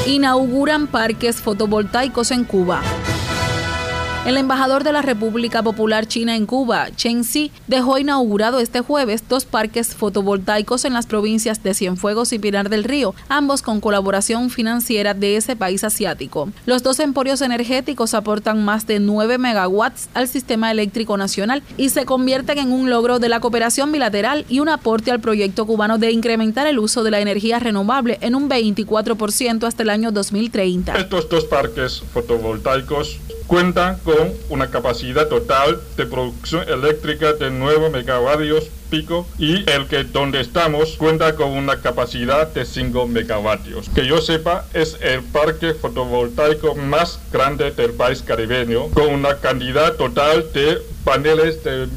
Inauguran parques fotovoltaicos en Cuba. El embajador de la República Popular China en Cuba, Chen Xi, dejó inaugurado este jueves 2 parques fotovoltaicos en las provincias de Cienfuegos y Pinar del Río, ambos con colaboración financiera de ese país asiático. Los 2 emporios energéticos aportan más de 9 megawatts al sistema eléctrico nacional y se convierten en un logro de la cooperación bilateral y un aporte al proyecto cubano de incrementar el uso de la energía renovable en un 24% hasta el año 2030. Estos 2 parques fotovoltaicos cuentan con una capacidad total de producción eléctrica de 9 megavatios pico y el que donde estamos cuenta con una capacidad de 5 megavatios. Que yo sepa, es el parque fotovoltaico más grande del país caribeño, con una cantidad total de paneles de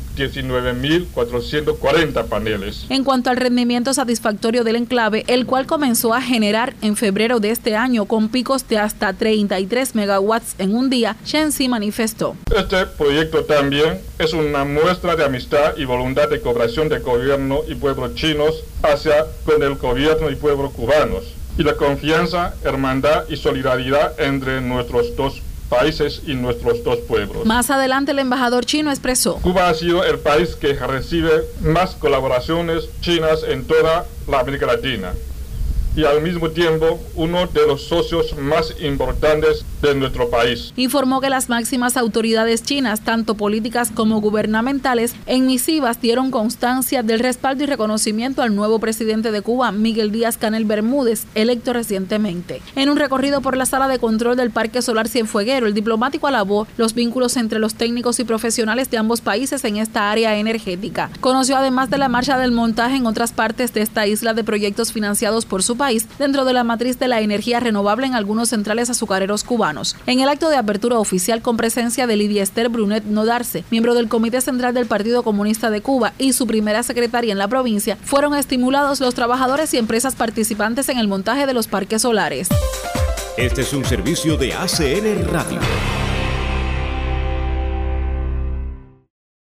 19.440 paneles. En cuanto al rendimiento satisfactorio del enclave, el cual comenzó a generar en febrero de este año con picos de hasta 33 megawatts en un día, Chen Xi manifestó. Este proyecto también es una muestra de amistad y voluntad de cooperación del gobierno y pueblos chinos hacia con el gobierno y pueblos cubanos, y la confianza, hermandad y solidaridad entre nuestros 2 países y nuestros 2 pueblos. Más adelante el embajador chino expresó: Cuba ha sido el país que recibe más colaboraciones chinas en toda la América Latina y al mismo tiempo uno de los socios más importantes de nuestro país. Informó que las máximas autoridades chinas, tanto políticas como gubernamentales, en misivas dieron constancia del respaldo y reconocimiento al nuevo presidente de Cuba, Miguel Díaz-Canel Bermúdez, electo recientemente. En un recorrido por la sala de control del Parque Solar Cienfueguero, el diplomático alabó los vínculos entre los técnicos y profesionales de ambos países en esta área energética. Conoció además de la marcha del montaje en otras partes de esta isla de proyectos financiados por su país dentro de la matriz de la energía renovable en algunos centrales azucareros cubanos. En el acto de apertura oficial con presencia de Lidia Esther Brunet Nodarse, miembro del Comité Central del Partido Comunista de Cuba y su primera secretaria en la provincia, fueron estimulados los trabajadores y empresas participantes en el montaje de los parques solares. Este es un servicio de ACN Radio.